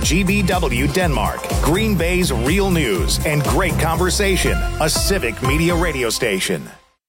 GBW Denmark, Green Bay's real news and great conversation, a civic media radio station.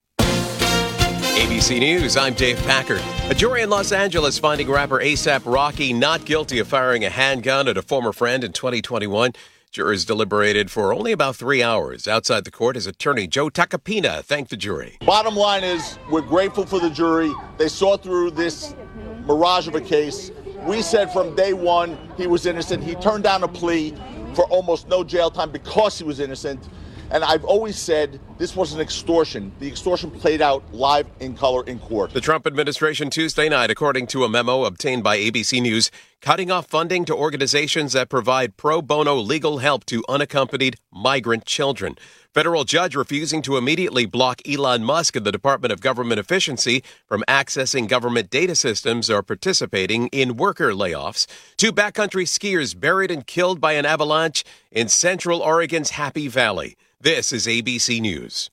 ABC News, I'm Dave Packard. A jury in Los Angeles finding rapper A$AP Rocky not guilty of firing a handgun at a former friend in 2021. Jurors deliberated for only about 3 hours. Outside the court, his attorney, Joe Tacopina, thanked the jury. Bottom line is, we're grateful for the jury. They saw through this mirage of a case. We said from day one he was innocent. He turned down a plea for almost no jail time because he was innocent. And I've always said this was an extortion. The extortion played out live in color in court. The Trump administration Tuesday night, according to a memo obtained by ABC News, cutting off funding to organizations that provide pro bono legal help to unaccompanied migrant children. Federal judge refusing to immediately block Elon Musk and the Department of Government Efficiency from accessing government data systems or participating in worker layoffs. 2 backcountry skiers buried and killed by an avalanche in central Oregon's Happy Valley. This is ABC News.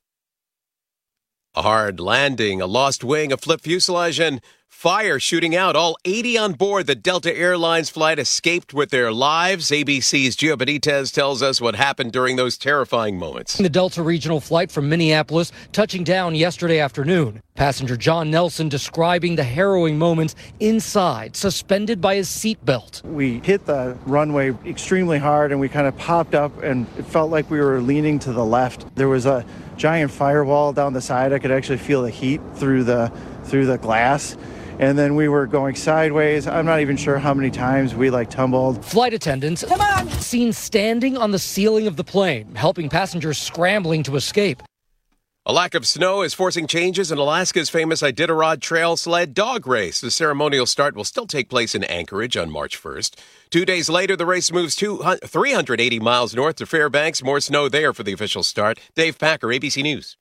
A hard landing, a lost wing, a flipped fuselage, and fire shooting out. All 80 on board the Delta Airlines flight escaped with their lives. ABC's Gio Benitez tells us what happened during those terrifying moments. The Delta regional flight from Minneapolis touching down yesterday afternoon. Passenger John Nelson describing the harrowing moments inside, suspended by his seatbelt. We hit the runway extremely hard and we kind of popped up and it felt like we were leaning to the left. There was a giant firewall down the side. I could actually feel the heat through the glass. And then we were going sideways. I'm not even sure how many times we tumbled. Flight attendants seen standing on the ceiling of the plane, helping passengers scrambling to escape. A lack of snow is forcing changes in Alaska's famous Iditarod Trail sled dog race. The ceremonial start will still take place in Anchorage on March 1st. 2 days later, the race moves 380 miles north to Fairbanks. More snow there for the official start. Dave Packer, ABC News.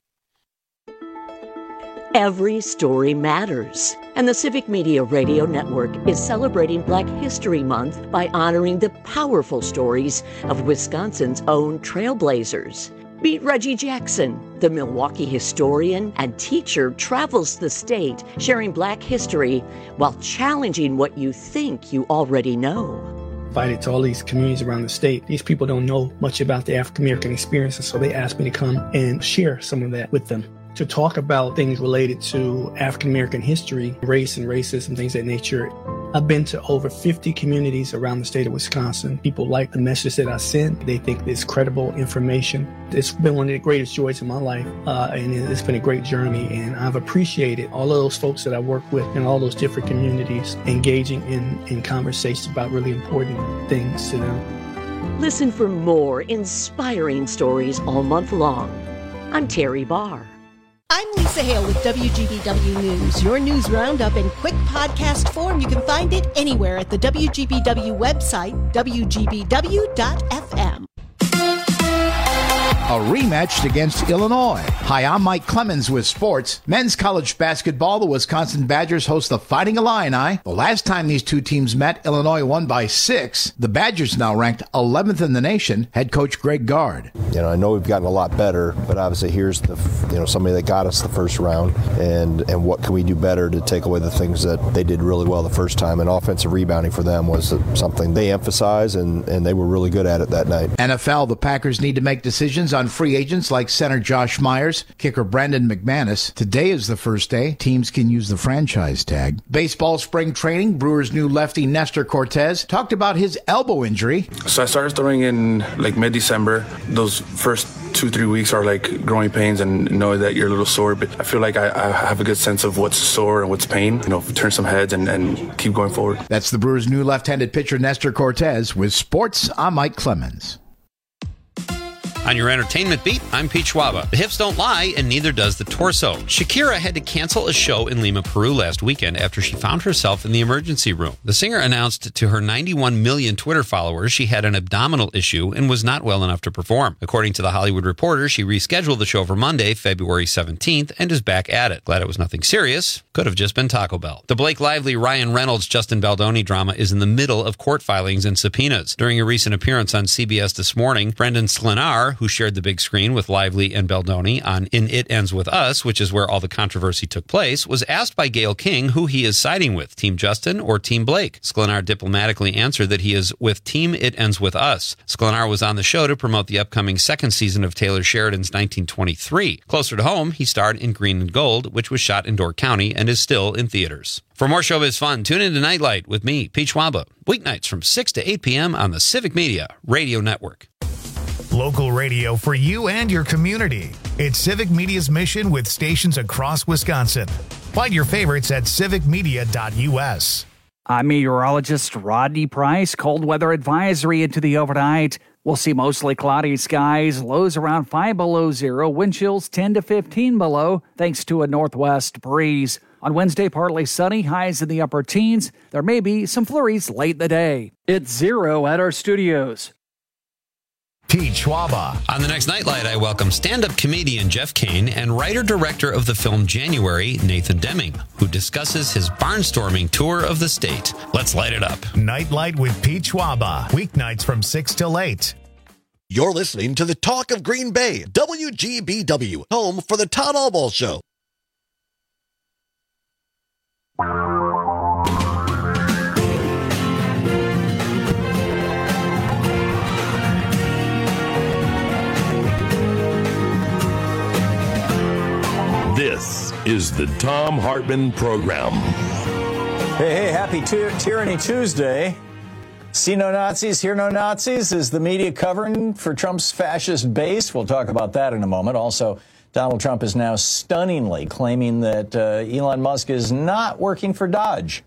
Every story matters, and the Civic Media Radio Network is celebrating Black History Month by honoring the powerful stories of Wisconsin's own trailblazers. Meet Reggie Jackson, the Milwaukee historian and teacher, travels the state sharing Black history while challenging what you think you already know. Invited to all these communities around the state. These people don't know much about the African American experience, and so they asked me to come and share some of that with them. To talk about things related to African American history, race and racism, things of that nature. I've been to over 50 communities around the state of Wisconsin. People like the message that I send. They think it's credible information. It's been one of the greatest joys in my life, and it's been a great journey. And I've appreciated all of those folks that I work with in all those different communities, engaging in conversations about really important things to them. Listen for more inspiring stories all month long. I'm Terry Barr. I'm Lisa Hale with WGBW News. Your news roundup in quick podcast form. You can find it anywhere at the WGBW website, WGBW.fm. A rematch against Illinois. Hi, I'm Mike Clemens with sports. Men's college basketball, the Wisconsin Badgers host the Fighting Illini. The last time these two teams met, Illinois won by 6. The Badgers now ranked 11th in the nation. Head coach Greg Gard. I know we've gotten a lot better, but obviously here's somebody that got us the first round, and what can we do better to take away the things that they did really well the first time? And offensive rebounding for them was something they emphasized, and they were really good at it that night. NFL, the Packers need to make decisions on free agents like center Josh Myers, kicker Brandon McManus. Today is the first day teams can use the franchise tag. Baseball spring training, Brewers' new lefty Nestor Cortez talked about his elbow injury. So I started throwing in mid-December. Those first 2-3 weeks are growing pains and knowing that you're a little sore, but I feel like I have a good sense of what's sore and what's pain. Turn some heads and keep going forward. That's the Brewers' new left-handed pitcher Nestor Cortez. With sports, I'm Mike Clemens. On your entertainment beat, I'm Pete Schwaba. The hips don't lie, and neither does the torso. Shakira had to cancel a show in Lima, Peru last weekend after she found herself in the emergency room. The singer announced to her 91 million Twitter followers she had an abdominal issue and was not well enough to perform. According to The Hollywood Reporter, she rescheduled the show for Monday, February 17th, and is back at it. Glad it was nothing serious. Could have just been Taco Bell. The Blake Lively, Ryan Reynolds, Justin Baldoni drama is in the middle of court filings and subpoenas. During a recent appearance on CBS This Morning, Brendan Slinar, who shared the big screen with Lively and Baldoni on In It Ends With Us, which is where all the controversy took place, was asked by Gayle King who he is siding with, Team Justin or Team Blake. Sklenar diplomatically answered that he is with Team It Ends With Us. Sklenar was on the show to promote the upcoming second season of Taylor Sheridan's 1923. Closer to home, he starred in Green and Gold, which was shot in Door County and is still in theaters. For more showbiz fun, tune into Nightlight with me, Pete Schwaba, weeknights from 6 to 8 p.m. on the Civic Media Radio Network. Local radio for you and your community. It's Civic Media's mission with stations across Wisconsin. Find your favorites at civicmedia.us. I'm meteorologist Rodney Price. Cold weather advisory into the overnight. We'll see mostly cloudy skies, lows around 5 below zero, wind chills 10 to 15 below, thanks to a northwest breeze. On Wednesday, partly sunny, highs in the upper teens. There may be some flurries late in the day. It's 0 at our studios. Pete Schwaba. On the next Nightlight, I welcome stand-up comedian Jeff Kane and writer-director of the film January, Nathan Deming, who discusses his barnstorming tour of the state. Let's light it up. Nightlight with Pete Schwaba. Weeknights from 6 till 8. You're listening to the Talk of Green Bay, WGBW, home for the Todd Albaugh Show. This is the Thom Hartmann Program. Hey, happy Tyranny Tuesday. See no Nazis, hear no Nazis. Is the media covering for Trump's fascist base? We'll talk about that in a moment. Also, Donald Trump is now stunningly claiming that Elon Musk is not working for Doge.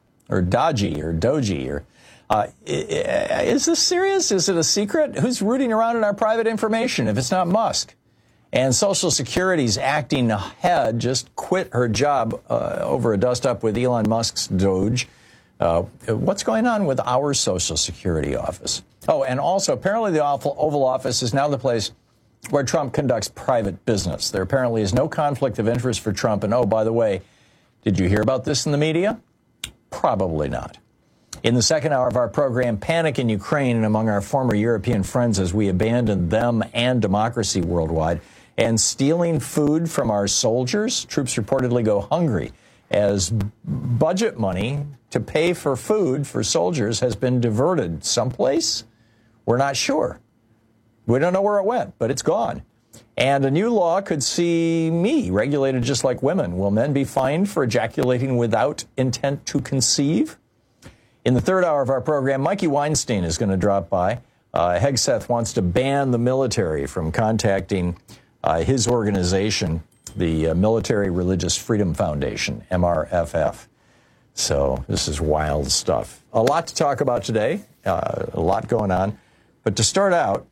Is this serious? Is it a secret? Who's rooting around in our private information if it's not Musk? And Social Security's acting head just quit her job over a dust-up with Elon Musk's Doge. What's going on with our Social Security office? Oh, and also, apparently the Oval Office is now the place where Trump conducts private business. There apparently is no conflict of interest for Trump. And, oh, by the way, did you hear about this in the media? Probably not. In the second hour of our program, panic in Ukraine and among our former European friends as we abandon them and democracy worldwide. And stealing food from our soldiers. Troops reportedly go hungry as budget money to pay for food for soldiers has been diverted someplace. We're not sure. We don't know where it went, but it's gone. And a new law could see me regulated just like women. Will men be fined for ejaculating without intent to conceive? In the third hour of our program, Mikey Weinstein is going to drop by. Hegseth wants to ban the military from contacting his organization, the Military Religious Freedom Foundation, MRFF. So this is wild stuff. A lot to talk about today, a lot going on. But to start out,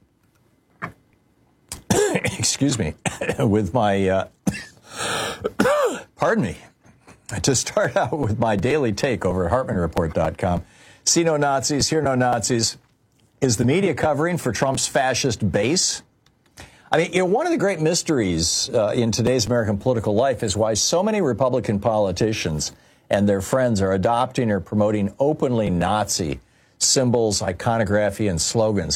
excuse me, with my, pardon me, to start out with my daily take over at HartmanReport.com. See no Nazis, hear no Nazis. Is the media covering for Trump's fascist base? I mean, one of the great mysteries in today's American political life is why so many Republican politicians and their friends are adopting or promoting openly Nazi symbols, iconography, and slogans.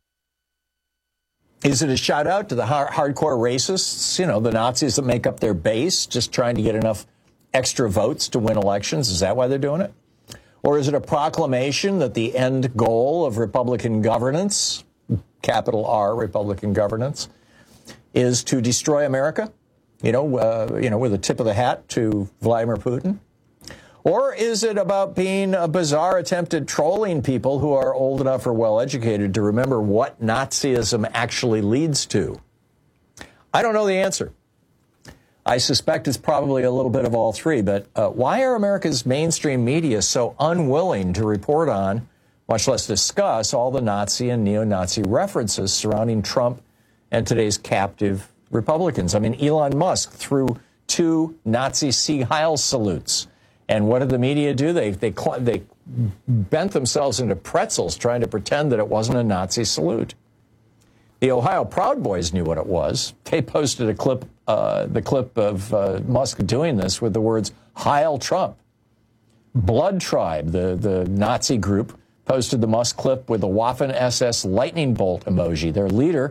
Is it a shout out to the hardcore racists, the Nazis that make up their base, just trying to get enough extra votes to win elections? Is that why they're doing it? Or is it a proclamation that the end goal of Republican governance, capital R, Republican governance, is to destroy America, with a tip of the hat to Vladimir Putin? Or is it about being a bizarre attempt at trolling people who are old enough or well-educated to remember what Nazism actually leads to? I don't know the answer. I suspect it's probably a little bit of all three, but why are America's mainstream media so unwilling to report on, much less discuss, all the Nazi and neo-Nazi references surrounding Trump and today's captive Republicans? I mean, Elon Musk threw 2 Nazi Sieg Heil salutes. And what did the media do? They bent themselves into pretzels trying to pretend that it wasn't a Nazi salute. The Ohio Proud Boys knew what it was. They posted a clip, the clip of Musk doing this with the words, Heil Trump. Blood Tribe, the Nazi group, posted the Musk clip with the Waffen-SS lightning bolt emoji. Their leader,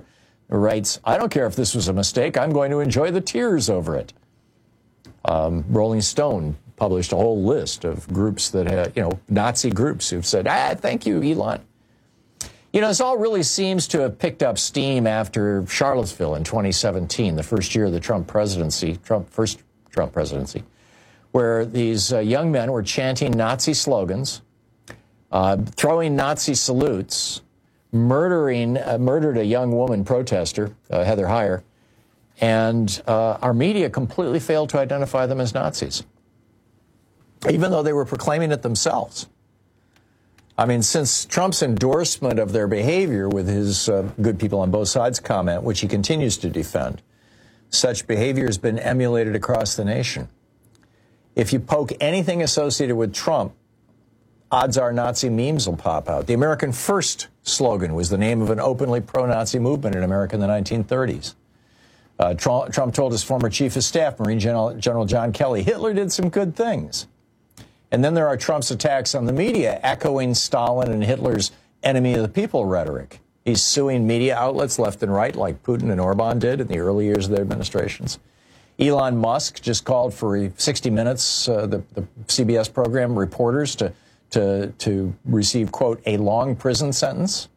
writes, "I don't care if this was a mistake. I'm going to enjoy the tears over it." Rolling Stone published a whole list of groups that had, Nazi groups who've said, thank you, Elon. This all really seems to have picked up steam after Charlottesville in 2017, the first year of the first Trump presidency, where these young men were chanting Nazi slogans, throwing Nazi salutes, murdered a young woman protester, Heather Heyer, and our media completely failed to identify them as Nazis, even though they were proclaiming it themselves. I mean, since Trump's endorsement of their behavior with his good people on both sides comment, which he continues to defend, such behavior has been emulated across the nation. If you poke anything associated with Trump, odds are Nazi memes will pop out. The American First slogan was the name of an openly pro-Nazi movement in America in the 1930s. Trump told his former chief of staff, Marine General John Kelly, Hitler did some good things. And then there are Trump's attacks on the media, echoing Stalin and Hitler's enemy of the people rhetoric. He's suing media outlets left and right, like Putin and Orban did in the early years of their administrations. Elon Musk just called for 60 Minutes, the CBS program, reporters to receive, quote, a long prison sentence.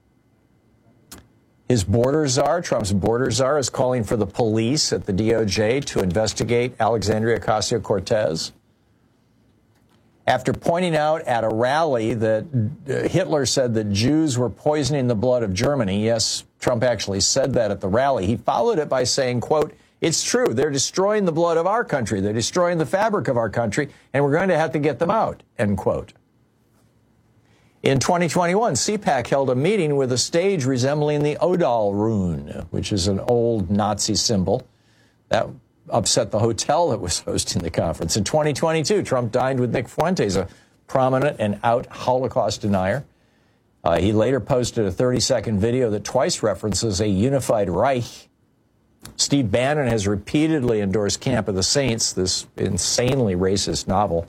His border czar, Trump's border czar, is calling for the police at the DOJ to investigate Alexandria Ocasio-Cortez. After pointing out at a rally that Hitler said that Jews were poisoning the blood of Germany, yes, Trump actually said that at the rally, he followed it by saying, quote, it's true, they're destroying the blood of our country, they're destroying the fabric of our country, and we're going to have to get them out, end quote. In 2021, CPAC held a meeting with a stage resembling the Odal rune, which is an old Nazi symbol. That upset the hotel that was hosting the conference. In 2022, Trump dined with Nick Fuentes, a prominent and out Holocaust denier. He later posted a 30-second video that twice references a unified Reich. Steve Bannon has repeatedly endorsed Camp of the Saints, this insanely racist novel.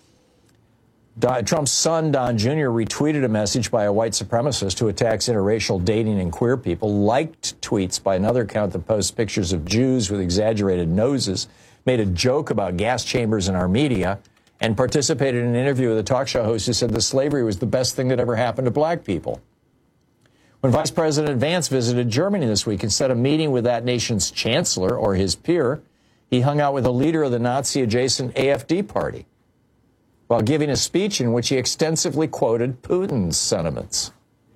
Trump's son, Don Jr., retweeted a message by a white supremacist who attacks interracial dating and queer people, liked tweets by another account that posts pictures of Jews with exaggerated noses, made a joke about gas chambers in our media, and participated in an interview with a talk show host who said that slavery was the best thing that ever happened to black people. When Vice President Vance visited Germany this week, instead of meeting with that nation's chancellor or his peer, he hung out with a leader of the Nazi-adjacent AfD party, while giving a speech in which he extensively quoted Putin's sentiments.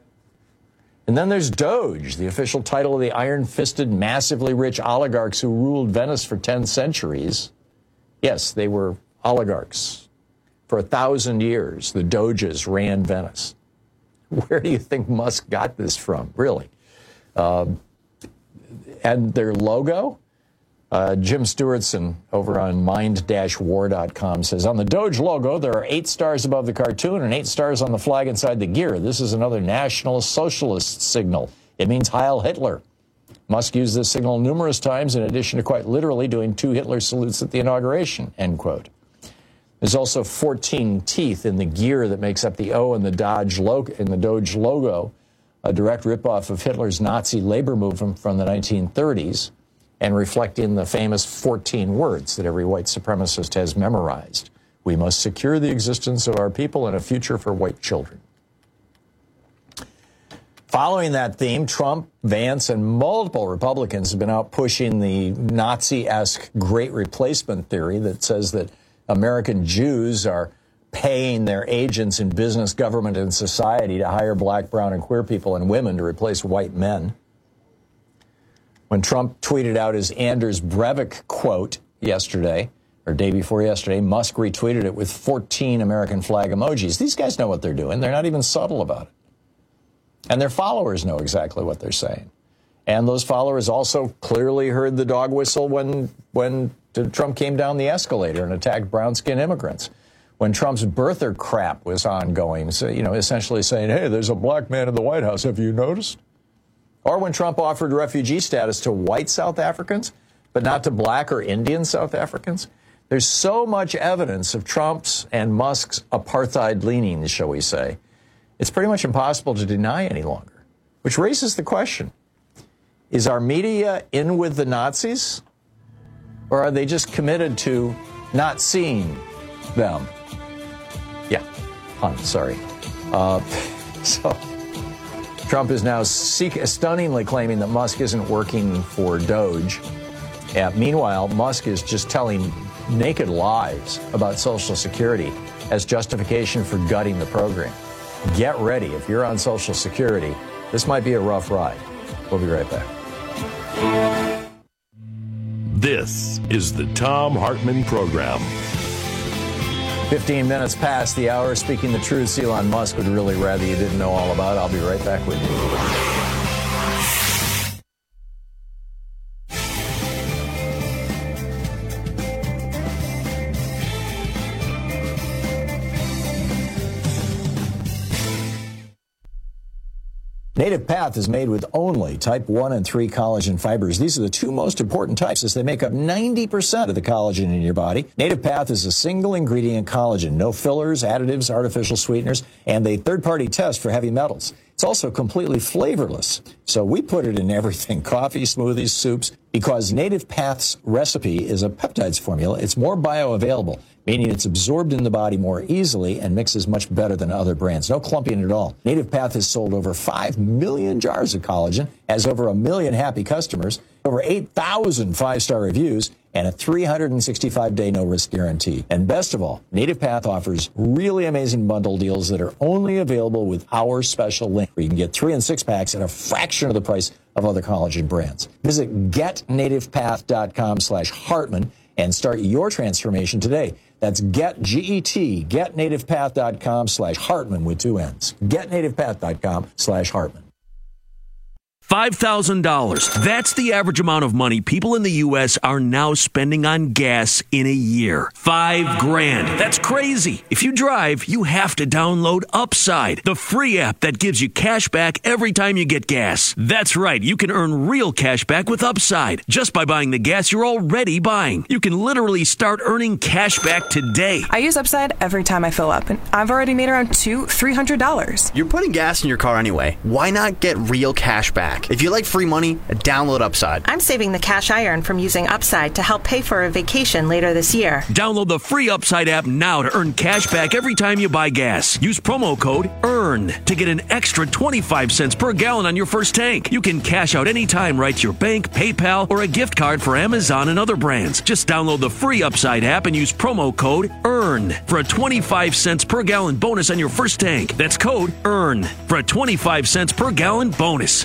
And then there's Doge, the official title of the iron-fisted, massively rich oligarchs who ruled Venice for 10 centuries. Yes, they were oligarchs. For 1,000 years, the Doges ran Venice. Where do you think Musk got this from, really? And their logo? Jim Stewartson over on mind-war.com says, on the Doge logo, there are 8 stars above the cartoon and 8 stars on the flag inside the gear. This is another National Socialist signal. It means Heil Hitler. Musk used this signal numerous times, in addition to quite literally doing 2 Hitler salutes at the inauguration, end quote. There's also 14 teeth in the gear that makes up the O in the Doge logo, a direct ripoff of Hitler's Nazi labor movement from the 1930s. And reflecting the famous 14 words that every white supremacist has memorized. We must secure the existence of our people and a future for white children. Following that theme, Trump, Vance, and multiple Republicans have been out pushing the Nazi-esque Great Replacement theory that says that American Jews are paying their agents in business, government, and society to hire black, brown, and queer people and women to replace white men. When Trump tweeted out his Anders Breivik quote yesterday, or day before yesterday, Musk retweeted it with 14 American flag emojis. These guys know what they're doing. They're not even subtle about it. And their followers know exactly what they're saying. And those followers also clearly heard the dog whistle when Trump came down the escalator and attacked brown-skinned immigrants. When Trump's birther crap was ongoing, so, essentially saying, hey, there's a black man in the White House. Have you noticed? Or when Trump offered refugee status to white South Africans, but not to black or Indian South Africans. There's so much evidence of Trump's and Musk's apartheid leanings, shall we say. It's pretty much impossible to deny any longer, which raises the question. Is our media in with the Nazis? Or are they just committed to not seeing them? Yeah, pun, sorry. So Trump is now stunningly claiming that Musk isn't working for Doge. Meanwhile, Musk is just telling naked lies about Social Security as justification for gutting the program. Get ready. If you're on Social Security, this might be a rough ride. We'll be right back. This is the Thom Hartmann Program. 15 minutes past the hour. Speaking the truth, Elon Musk would really rather you didn't know all about it. I'll be right back with you. Native Path is made with only type 1 and 3 collagen fibers. These are the two most important types as they make up 90% of the collagen in your body. Native Path is a single ingredient collagen, no fillers, additives, artificial sweeteners, and a third-party test for heavy metals. It's also completely flavorless. So we put it in everything, coffee, smoothies, soups, because Native Path's recipe is a peptides formula. It's more bioavailable, meaning it's absorbed in the body more easily and mixes much better than other brands. No clumping at all. Native Path has sold over 5 million jars of collagen, has over 1 million happy customers, over 8,000 5-star reviews, and a 365-day no-risk guarantee. And best of all, Native Path offers really amazing bundle deals that are only available with our special link, where you can get 3 and 6 packs at a fraction of the price of other collagen brands. Visit getnativepath.com/Hartmann and start your transformation today. That's getnativepath.com/Hartmann with 2 N's. Getnativepath.com/Hartmann. $5,000. That's the average amount of money people in the U.S. are now spending on gas in a year. $5,000. That's crazy. If you drive, you have to download Upside, the free app that gives you cash back every time you get gas. That's right. You can earn real cash back with Upside just by buying the gas you're already buying. You can literally start earning cash back today. I use Upside every time I fill up, and I've already made around $300. You're putting gas in your car anyway. Why not get real cash back? If you like free money, download Upside. I'm saving the cash I earn from using Upside to help pay for a vacation later this year. Download the free Upside app now to earn cash back every time you buy gas. Use promo code EARN to get an extra 25 cents per gallon on your first tank. You can cash out anytime right to your bank, PayPal, or a gift card for Amazon and other brands. Just download the free Upside app and use promo code EARN for a 25 cents per gallon bonus on your first tank. That's code EARN for a 25 cents per gallon bonus.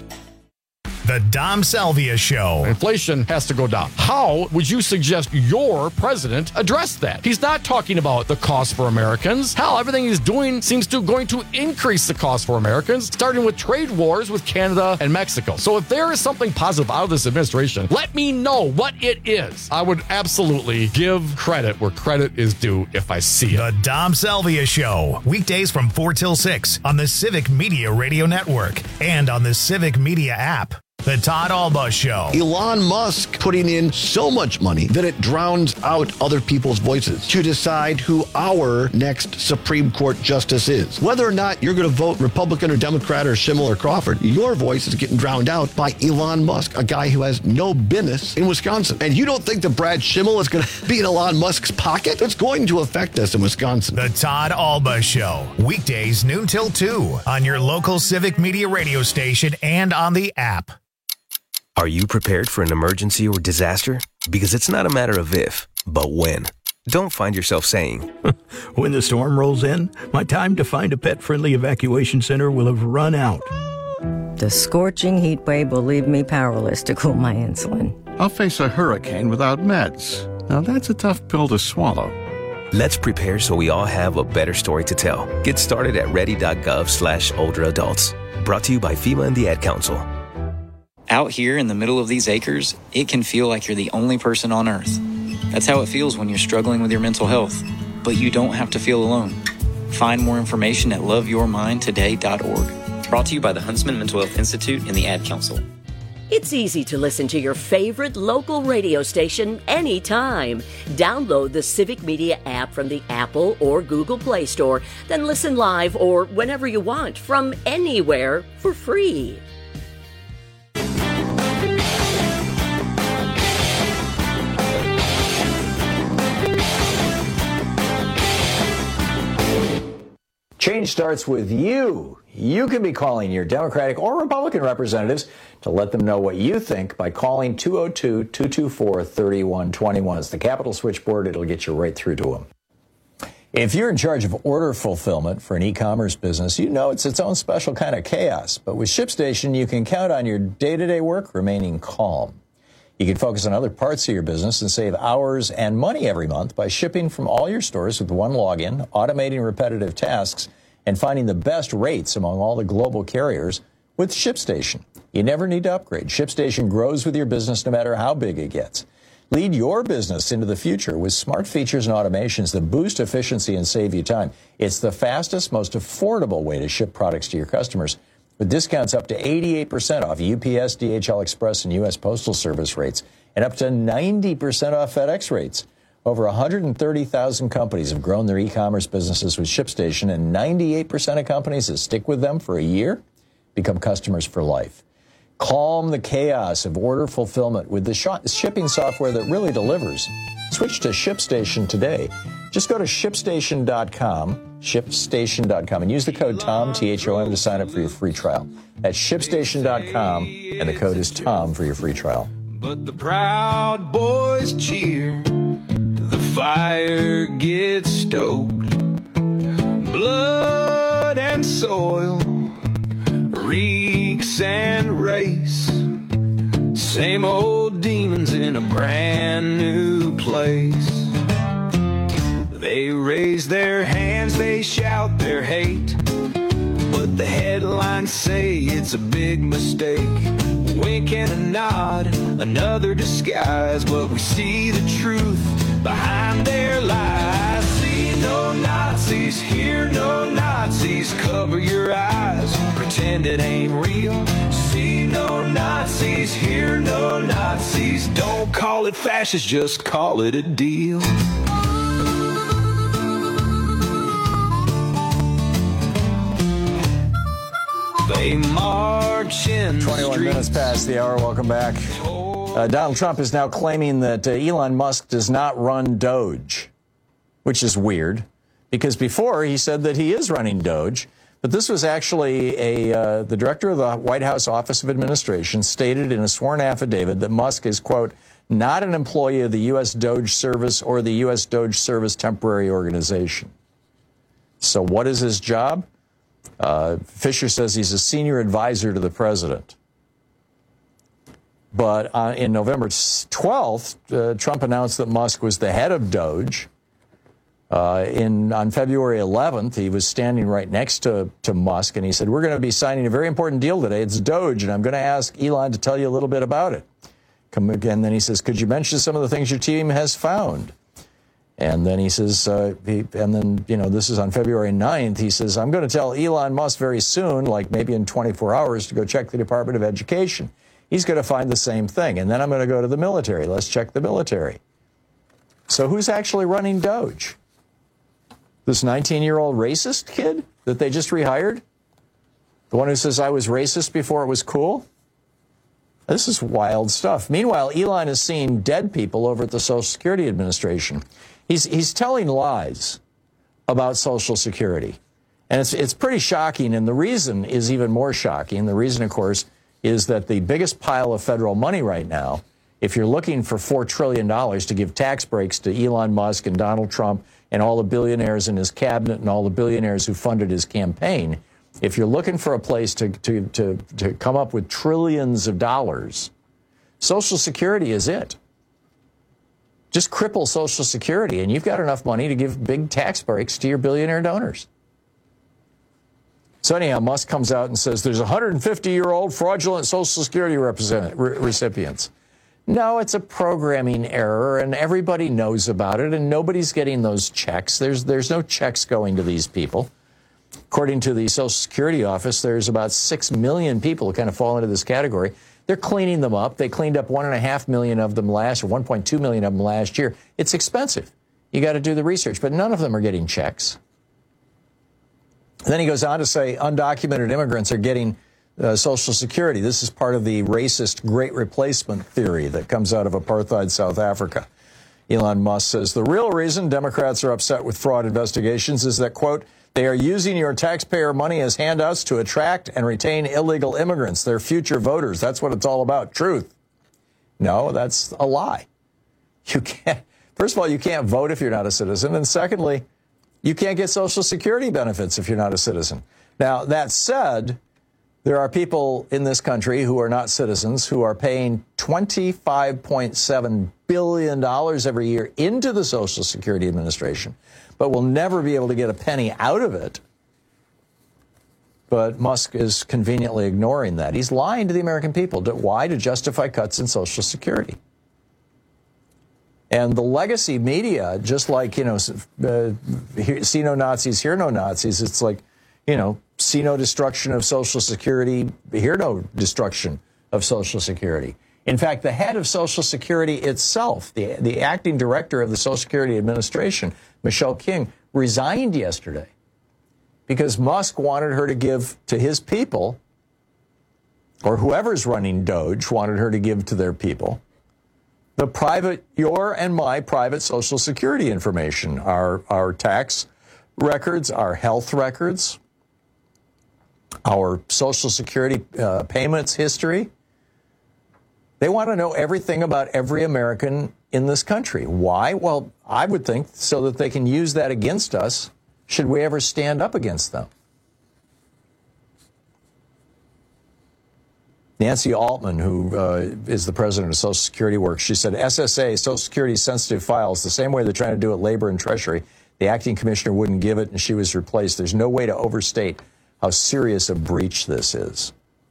The Dom Salvia Show. Inflation has to go down. How would you suggest your president address that? He's not talking about the cost for Americans. Hell, everything he's doing seems to going to increase the cost for Americans, starting with trade wars with Canada and Mexico. So if there is something positive out of this administration, let me know what it is. I would absolutely give credit where credit is due if I see it. The Dom Salvia Show. Weekdays from 4 till 6 on the Civic Media Radio Network and on the Civic Media app. The Todd Alba Show. Elon Musk putting in so much money that it drowns out other people's voices to decide who our next Supreme Court justice is. Whether or not you're going to vote Republican or Democrat or Schimmel or Crawford, your voice is getting drowned out by Elon Musk, a guy who has no business in Wisconsin. And you don't think that Brad Schimmel is going to be in Elon Musk's pocket? It's going to affect us in Wisconsin. The Todd Alba Show. Weekdays noon till 2 on your local Civic Media radio station and on the app. Are you prepared for an emergency or disaster? Because it's not a matter of if, but when. Don't find yourself saying, when the storm rolls in, my time to find a pet-friendly evacuation center will have run out. The scorching heat wave will leave me powerless to cool my insulin. I'll face a hurricane without meds. Now that's a tough pill to swallow. Let's prepare so we all have a better story to tell. Get started at ready.gov/older adults. Brought to you by FEMA and the Ad Council. Out here in the middle of these acres, it can feel like you're the only person on Earth. That's how it feels when you're struggling with your mental health. But you don't have to feel alone. Find more information at loveyourmindtoday.org. Brought to you by the Huntsman Mental Health Institute and the Ad Council. It's easy to listen to your favorite local radio station anytime. Download the Civic Media app from the Apple or Google Play Store, then listen live or whenever you want from anywhere for free. Change starts with you. You can be calling your Democratic or Republican representatives to let them know what you think by calling 202-224-3121. It's the Capital Switchboard. It'll get you right through to them. If you're in charge of order fulfillment for an e-commerce business, you know it's its own special kind of chaos. But with ShipStation, you can count on your day-to-day work remaining calm. You can focus on other parts of your business and save hours and money every month by shipping from all your stores with one login, automating repetitive tasks, and finding the best rates among all the global carriers with ShipStation. You never need to upgrade. ShipStation grows with your business no matter how big it gets. Lead your business into the future with smart features and automations that boost efficiency and save you time. It's the fastest, most affordable way to ship products to your customers, with discounts up to 88% off UPS, DHL Express, and U.S. Postal Service rates, and up to 90% off FedEx rates. Over 130,000 companies have grown their e-commerce businesses with ShipStation, and 98% of companies that stick with them for a year become customers for life. Calm the chaos of order fulfillment with the shipping software that really delivers. Switch to ShipStation today. Just go to ShipStation.com, ShipStation.com, and use the code TOM, T-H-O-M, to sign up for your free trial. That's ShipStation.com, and the code is TOM for your free trial. But the Proud Boys cheer. The fire gets stoked, blood and soil, reeks and race, same old demons in a brand new place. They raise their hands, they shout their hate, but the headlines say it's a big mistake. Wink and a nod, another disguise, but we see the truth behind their lies. See no Nazis, hear no Nazis, cover your eyes, pretend it ain't real. See no Nazis, hear no Nazis, don't call it fascist, just call it a deal. They march in 21 minutes past the hour. Welcome back. Donald Trump is now claiming that Elon Musk does not run Doge, which is weird, because before he said that he is running Doge. But this was actually the director of the White House Office of Administration stated in a sworn affidavit that Musk is, quote, not an employee of the U.S. Doge Service or the U.S. Doge Service Temporary Organization. So what is his job? Fisher says he's a senior advisor to the president. But in November 12th, Trump announced that Musk was the head of Doge. On February 11th, he was standing right next to Musk, and he said, we're going to be signing a very important deal today. It's Doge, and I'm going to ask Elon to tell you a little bit about it. And then he says, could you mention some of the things your team has found? And then he says, this is on February 9th, he says, I'm going to tell Elon Musk very soon, like maybe in 24 hours, to go check the Department of Education. He's going to find the same thing. And then I'm going to go to the military. Let's check the military. So who's actually running Doge? This 19-year-old racist kid that they just rehired? The one who says I was racist before it was cool? This is wild stuff. Meanwhile, Elon is seeing dead people over at the Social Security Administration. He's telling lies about Social Security. And it's pretty shocking, and the reason is even more shocking. The reason, of course, is that the biggest pile of federal money right now, if you're looking for $4 trillion to give tax breaks to Elon Musk and Donald Trump and all the billionaires in his cabinet and all the billionaires who funded his campaign, if you're looking for a place to come up with trillions of dollars, Social Security is it. Just cripple Social Security, and you've got enough money to give big tax breaks to your billionaire donors. So anyhow, Musk comes out and says there's 150-year-old fraudulent Social Security recipients. No, it's a programming error, and everybody knows about it, and nobody's getting those checks. There's no checks going to these people. According to the Social Security office, there's about 6 million people who kind of fall into this category. They're cleaning them up. They cleaned up 1.5 million of them last, or 1.2 million of them last year. It's expensive. You got to do the research, but none of them are getting checks. And then he goes on to say undocumented immigrants are getting Social Security. This is part of the racist Great Replacement theory that comes out of apartheid South Africa. Elon Musk says the real reason Democrats are upset with fraud investigations is that, quote, they are using your taxpayer money as handouts to attract and retain illegal immigrants. They're future voters. That's what it's all about. Truth. No, that's a lie. You can't. First of all, you can't vote if you're not a citizen. And secondly, you can't get Social Security benefits if you're not a citizen. Now, that said, there are people in this country who are not citizens who are paying $25.7 billion every year into the Social Security Administration, but will never be able to get a penny out of it. But Musk is conveniently ignoring that. He's lying to the American people. Why? To justify cuts in Social Security. And the legacy media, just like, see no Nazis, hear no Nazis. It's like, see no destruction of Social Security, hear no destruction of Social Security. In fact, the head of Social Security itself, the acting director of the Social Security Administration, Michelle King, resigned yesterday because Musk wanted her to give to his people, or whoever's running Doge wanted her to give to their people, your and my private Social Security information, our tax records, our health records, our Social Security payments history. They want to know everything about every American in this country. Why? Well, I would think so that they can use that against us should we ever stand up against them. Nancy Altman, who is the president of Social Security Works, she said, SSA, Social Security sensitive files, the same way they're trying to do at Labor and Treasury. The acting commissioner wouldn't give it, and she was replaced. There's no way to overstate how serious a breach this is.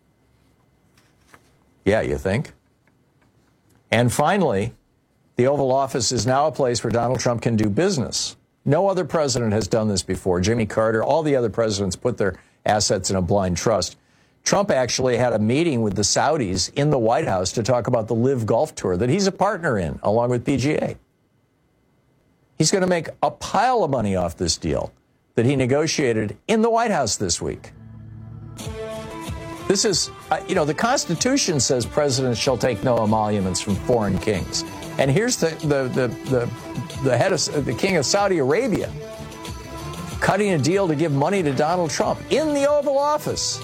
Yeah, you think? And finally, the Oval Office is now a place where Donald Trump can do business. No other president has done this before. Jimmy Carter, all the other presidents put their assets in a blind trust. Trump actually had a meeting with the Saudis in the White House to talk about the LIV Golf Tour that he's a partner in, along with PGA. He's going to make a pile of money off this deal that he negotiated in the White House this week. This is, the Constitution says presidents shall take no emoluments from foreign kings. And here's the head of the king of Saudi Arabia cutting a deal to give money to Donald Trump in the Oval Office.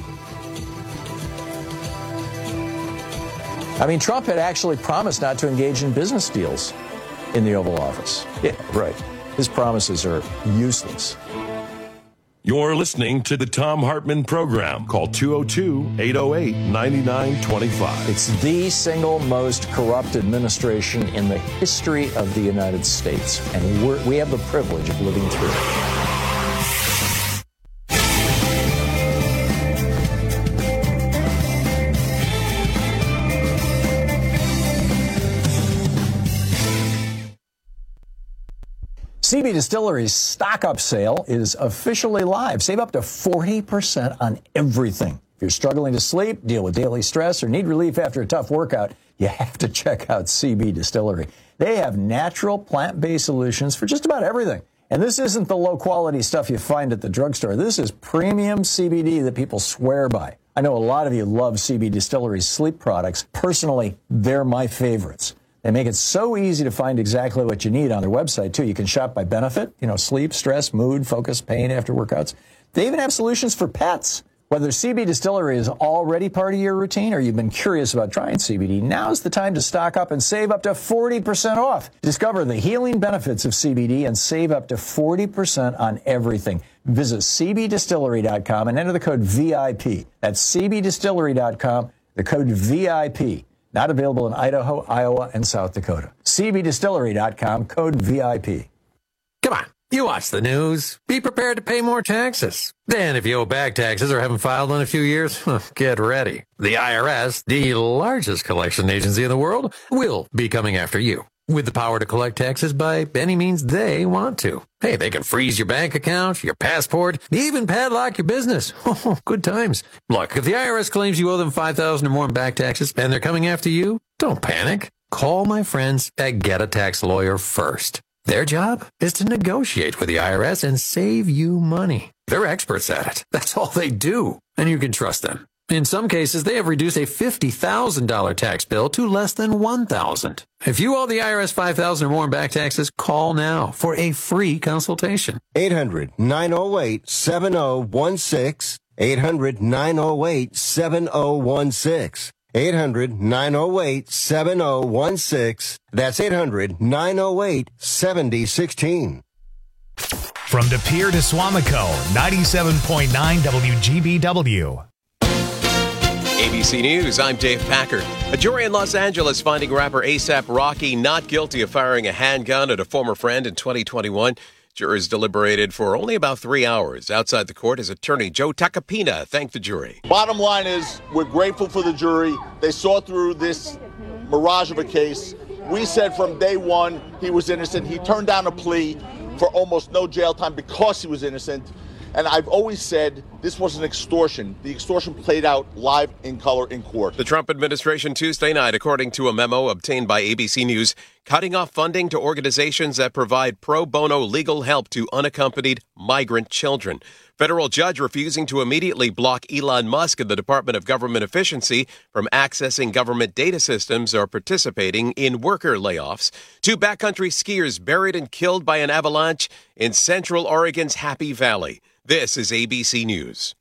I mean, Trump had actually promised not to engage in business deals in the Oval Office. Yeah, right. His promises are useless. You're listening to the Thom Hartmann Program. Call 202-808-9925. It's the single most corrupt administration in the history of the United States, and we have the privilege of living through it. CB Distillery's stock up sale is officially live. Save up to 40% on everything. If you're struggling to sleep, deal with daily stress, or need relief after a tough workout, you have to check out CB Distillery. They have natural plant-based solutions for just about everything. And this isn't the low-quality stuff you find at the drugstore. This is premium CBD that people swear by. I know a lot of you love CB Distillery's sleep products. Personally, they're my favorites. They make it so easy to find exactly what you need on their website, too. You can shop by benefit, sleep, stress, mood, focus, pain after workouts. They even have solutions for pets. Whether CB Distillery is already part of your routine or you've been curious about trying CBD, now's the time to stock up and save up to 40% off. Discover the healing benefits of CBD and save up to 40% on everything. Visit cbdistillery.com and enter the code VIP. That's cbdistillery.com, the code VIP. Not available in Idaho, Iowa, and South Dakota. cbdistillery.com, code VIP. Come on, you watch the news. Be prepared to pay more taxes. Then if you owe back taxes or haven't filed in a few years, get ready. The IRS, the largest collection agency in the world, will be coming after you. With the power to collect taxes by any means they want to. Hey, they can freeze your bank account, your passport, even padlock your business. Oh, good times. Look, if the IRS claims you owe them $5,000 or more in back taxes and they're coming after you, don't panic. Call my friends at Get a Tax Lawyer first. Their job is to negotiate with the IRS and save you money. They're experts at it. That's all they do. And you can trust them. In some cases, they have reduced a $50,000 tax bill to less than $1,000. If you owe the IRS $5,000 or more in back taxes, call now for a free consultation. 800-908-7016. 800-908-7016. 800-908-7016. That's 800-908-7016. From De Pere to Suamico, 97.9 WGBW. ABC News, I'm Dave Packard. A jury in Los Angeles finding rapper A$AP Rocky not guilty of firing a handgun at a former friend in 2021. Jurors deliberated for only about 3 hours. Outside the court, his attorney, Joe Tacopina, thanked the jury. Bottom line is, we're grateful for the jury. They saw through this mirage of a case. We said from day one he was innocent. He turned down a plea for almost no jail time because he was innocent. And I've always said this was an extortion. The extortion played out live in color in court. The Trump administration Tuesday night, according to a memo obtained by ABC News, cutting off funding to organizations that provide pro bono legal help to unaccompanied migrant children. Federal judge refusing to immediately block Elon Musk and the Department of Government Efficiency from accessing government data systems or participating in worker layoffs. 2 backcountry skiers buried and killed by an avalanche in Central Oregon's Happy Valley. This is ABC News.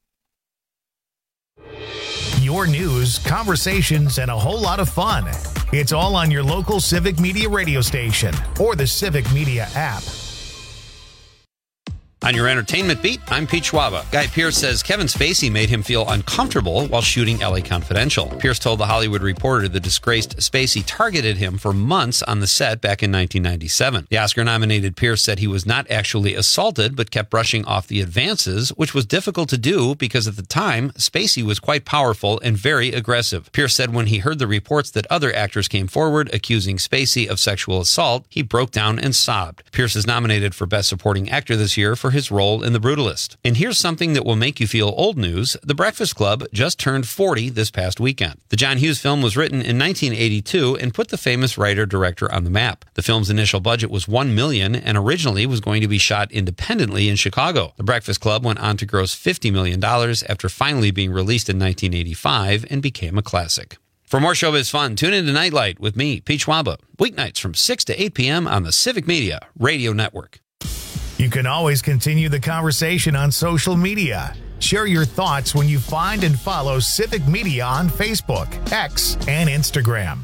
Your news, conversations, and a whole lot of fun. It's all on your local Civic Media radio station or the Civic Media app. On your entertainment beat, I'm Pete Schwaba. Guy Pearce says Kevin Spacey made him feel uncomfortable while shooting LA Confidential. Pearce told The Hollywood Reporter the disgraced Spacey targeted him for months on the set back in 1997. The Oscar-nominated Pearce said he was not actually assaulted, but kept brushing off the advances, which was difficult to do because at the time, Spacey was quite powerful and very aggressive. Pearce said when he heard the reports that other actors came forward accusing Spacey of sexual assault, he broke down and sobbed. Pearce is nominated for Best Supporting Actor this year for his role in The Brutalist. And here's something that will make you feel old news. The Breakfast Club just turned 40 this past weekend. The John Hughes film was written in 1982 and put the famous writer-director on the map. The film's initial budget was $1 million and originally was going to be shot independently in Chicago. The Breakfast Club went on to gross $50 million after finally being released in 1985 and became a classic. For more showbiz fun, tune in to Nightlight with me, Pete Schwaba, weeknights from 6 to 8 p.m. on the Civic Media Radio Network. You can always continue the conversation on social media. Share your thoughts when you find and follow Civic Media on Facebook, X, and Instagram.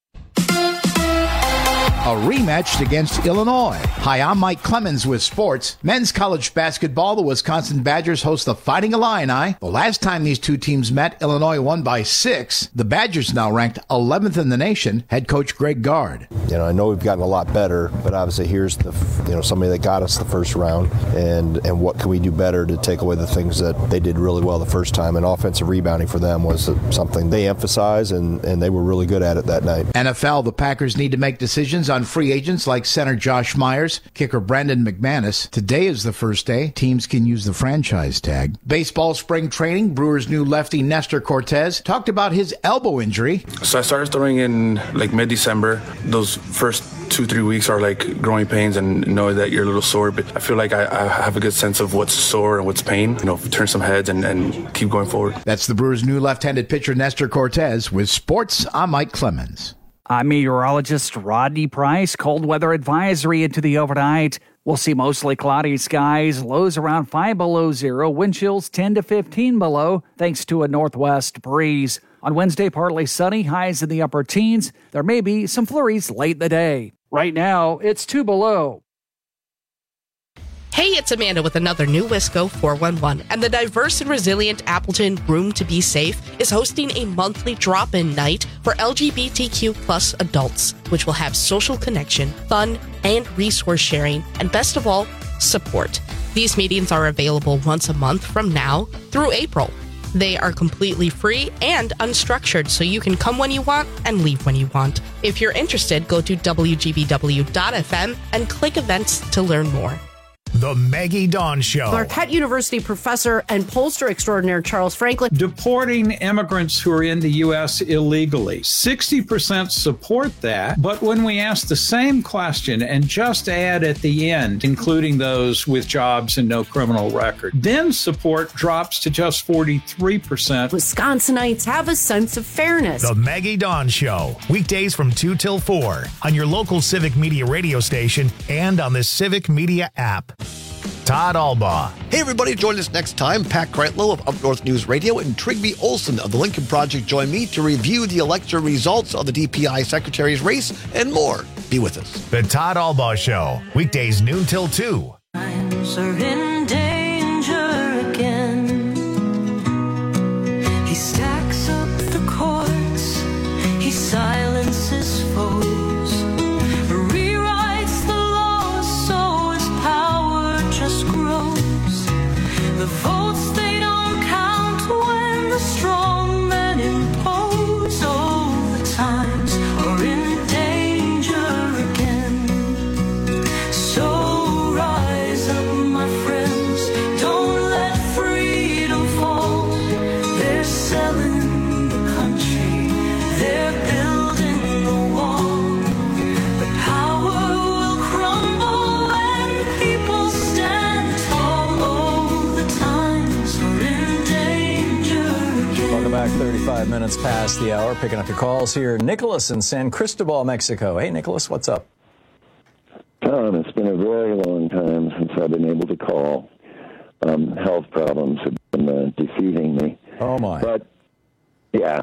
A rematch against Illinois. Hi, I'm Mike Clemens with sports. Men's college basketball, the Wisconsin Badgers host the Fighting Illini. The last time these two teams met, Illinois won by 6. The Badgers now ranked 11th in the nation. Head coach Greg Gard. I know we've gotten a lot better, but obviously here's somebody that got us the first round, and what can we do better to take away the things that they did really well the first time. And offensive rebounding for them was something they emphasized, and they were really good at it that night. NFL, the Packers need to make decisions on free agents like center Josh Myers, kicker Brandon McManus. Today is the first day. Teams can use the franchise tag. Baseball spring training, Brewers' new lefty Nestor Cortez talked about his elbow injury. So I started throwing in mid-December. Those first 2-3 weeks are like growing pains and knowing that you're a little sore, but I feel like I have a good sense of what's sore and what's pain. Turn some heads and keep going forward. That's the Brewers' new left-handed pitcher Nestor Cortez. With sports, I'm Mike Clemens. I'm meteorologist Rodney Price. Cold weather advisory into the overnight. We'll see mostly cloudy skies, lows around 5 below zero, wind chills 10 to 15 below, thanks to a northwest breeze. On Wednesday, partly sunny, highs in the upper teens. There may be some flurries late in the day. Right now, it's 2 below. Hey, it's Amanda with another new Wisco 411, and the diverse and resilient Appleton Room to Be Safe is hosting a monthly drop-in night for LGBTQ plus adults, which will have social connection, fun, and resource sharing, and best of all, support. These meetings are available once a month from now through April. They are completely free and unstructured, so you can come when you want and leave when you want. If you're interested, go to WGBW.FM and click events to learn more. The Maggie Dawn Show. Marquette University professor and pollster extraordinaire Charles Franklin. Deporting immigrants who are in the U.S. illegally. 60% support that, but when we ask the same question and just add at the end, including those with jobs and no criminal record, then support drops to just 43%. Wisconsinites have a sense of fairness. The Maggie Dawn Show. Weekdays from 2 till 4 on your local Civic Media radio station and on the Civic Media app. Todd Albaugh. Hey, everybody, join us next time. Pat Kreitlow of Up North News Radio and Trigby Olson of the Lincoln Project join me to review the election results of the DPI Secretary's race and more. Be with us. The Todd Albaugh Show. Weekdays noon till 2. Times are in danger again. He stacks up the courts. He silences foes. The votes, they don't count when the strong men impose. Oh, the times are in danger again. So rise up, my friends, don't let freedom fall. They're selling the country, they're building the wall. The power will crumble when people stand tall. Welcome back. 35 minutes past the hour. Picking up your calls here. Nicholas in San Cristobal, Mexico. Hey, Nicholas, what's up? Tom, it's been a very long time since I've been able to call. Health problems have been defeating me. Oh, my. But, yeah,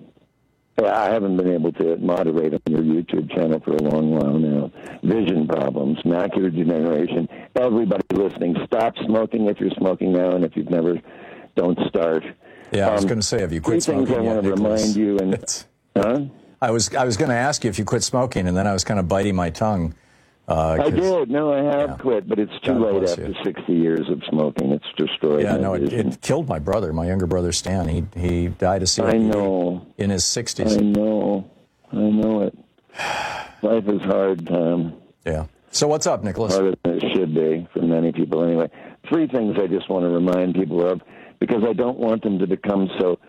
I haven't been able to moderate on your YouTube channel for a long while now. Vision problems, macular degeneration. Everybody listening, stop smoking if you're smoking now, and if you've never, don't start. Yeah, I was going to say, have you quit smoking? Three things I want to remind you. And I was going to ask you if you quit smoking, and then I was kind of biting my tongue. I did. No, I have quit, but it's too late after 60 years of smoking. It's destroyed. Yeah, no, it killed my brother, my younger brother Stan. He died of COPD. I know. In his 60s. I know it. Life is hard, Tom. Yeah. So what's up, Nicholas? Harder than it should be for many people anyway. Three things I just want to remind people of, because I don't want them to become so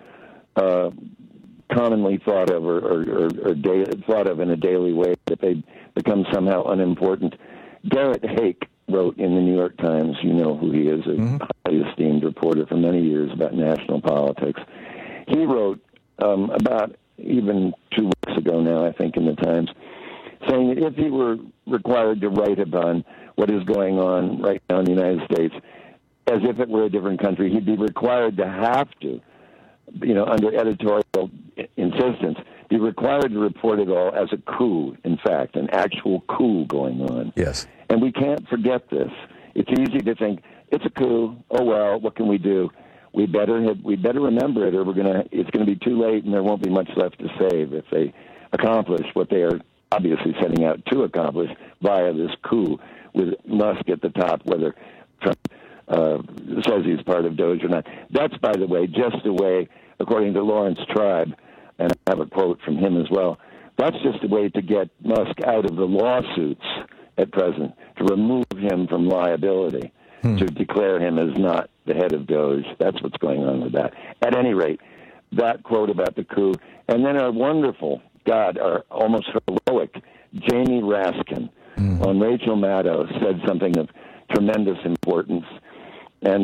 commonly thought of or thought of in a daily way that they become somehow unimportant. Garrett Hake wrote in the New York Times, you know who he is, a highly esteemed reporter for many years about national politics. He wrote about even 2 weeks ago now, I think, in the Times, saying that if he were required to write about what is going on right now in the United States, as if it were a different country, he'd be required to have to, under editorial insistence, be required to report it all as a coup, in fact, an actual coup going on. Yes. And we can't forget this. It's easy to think, it's a coup, oh well, what can we do? We better remember it, or it's going to be too late and there won't be much left to save if they accomplish what they are obviously setting out to accomplish via this coup with Musk at the top, whether Trump says he's part of Doge or not. That's, by the way, just a way, according to Lawrence Tribe, and I have a quote from him as well, that's just a way to get Musk out of the lawsuits at present, to remove him from liability, to declare him as not the head of Doge. That's what's going on with that. At any rate, that quote about the coup, and then our wonderful, our almost heroic Jamie Raskin on Rachel Maddow said something of tremendous importance, and